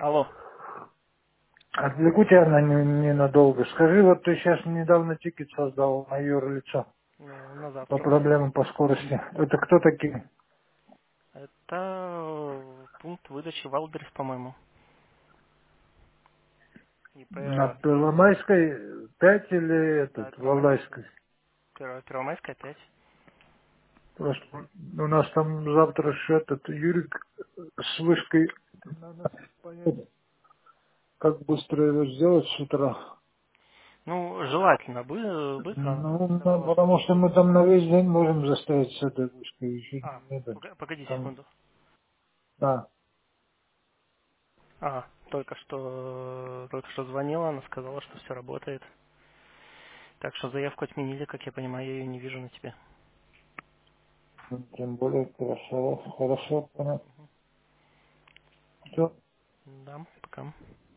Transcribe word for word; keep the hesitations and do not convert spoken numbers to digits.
Алло. Отвлеку тебя на не- ненадолго. Скажи, вот ты сейчас недавно тикет создал на юрлицо Ну, на по завтра. проблемам по скорости. Это кто такие? Это э, пункт выдачи Валберес, по-моему. На ИП, и, Первомайской пять или да, этот, Первомайская Валдайской? пять. Перво- Первомайская пять. Просто у нас там завтра же этот Юрик с вышкой на нас поедет. Как быстро его сделать с утра? Ну, желательно бы, быстро, она Ну, да, сказала, что... потому что мы там на весь день можем застоять с этой вышкой. Еще А, не этот. пога- погоди Там, секунду. да. А, только что, только что звонила, она сказала, что все работает. Так что заявку отменили, как я понимаю, я ее не вижу на тебе. Ну, тем более хорошо, хорошо, понятно. Все. Да, пока.